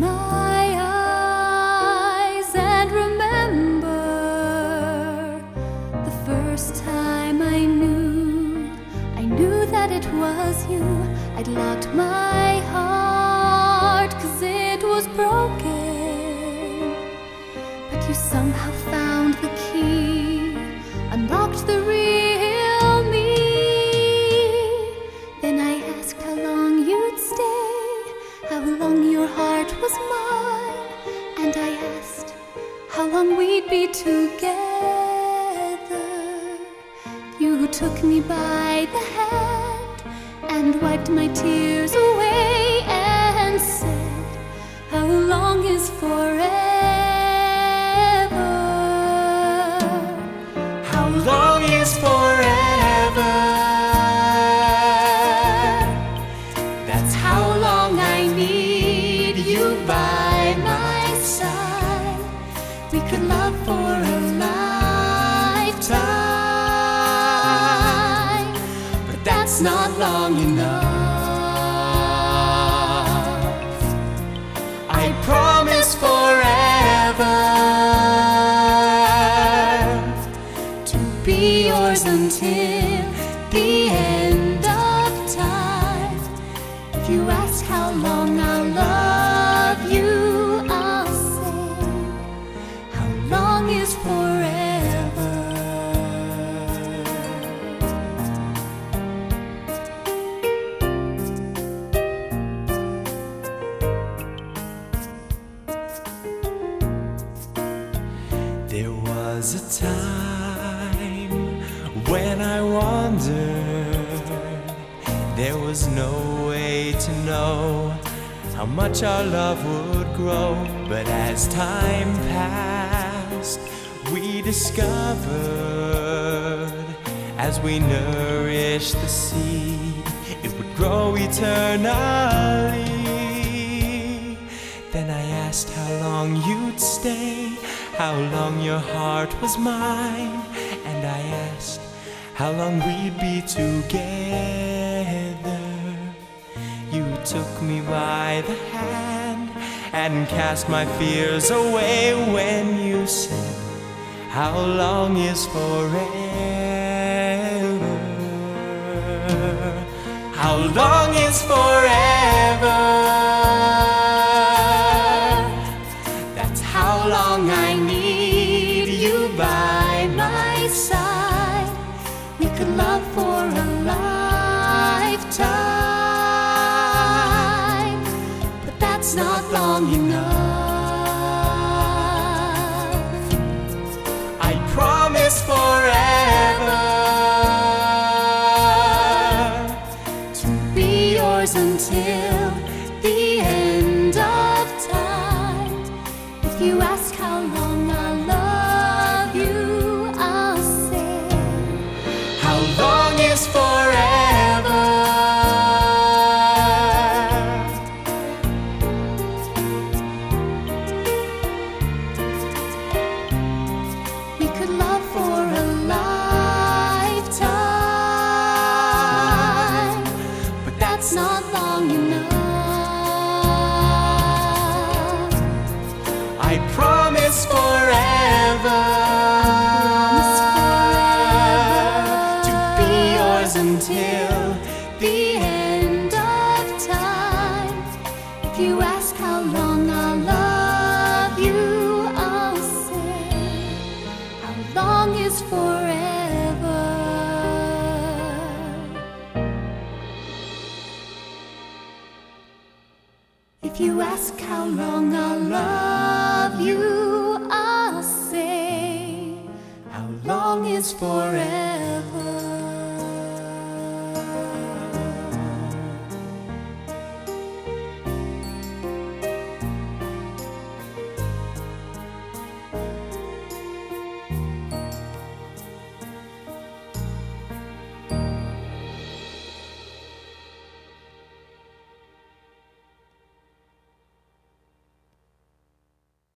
my eyes and remember the first time I knew that it was you. I'd locked my heart 'cause it was broken, but you somehow found the key, unlocked the real me. Then I asked how long you'd stay, how long your heart was mine, and I asked how long we'd be together. You took me by the hand and wiped my tears away and said, how long is forever? How long is forever? That's how long I need you by my side. We could love for a lifetime, but that's not long enough. I promise forever to be yours until the end of time. If you ask how long I'll love you, I'll say, how long is forever? There was a time when I wondered, there was no way to know how much our love would grow. But as time passed, we discovered, as we nourished the seed, it would grow eternally. Then I asked how long you'd stay, how long your heart was mine, and I asked how long we'd be together. You took me by the hand and cast my fears away when you said, how long is forever? How long is forever? That's how long I need you by my side. We could love for a lifetime, but that's not long enough. I promise forever to be yours until the end of time. If you ask how long I'll love you, I'll say, how long is forever? We could love for a lifetime, but that's not long enough. I promise forever to be yours until the end of time. If you ask how long I'll love you, I'll say, how long is forever? If you ask how long I'll love you, I'll say, how long is forever?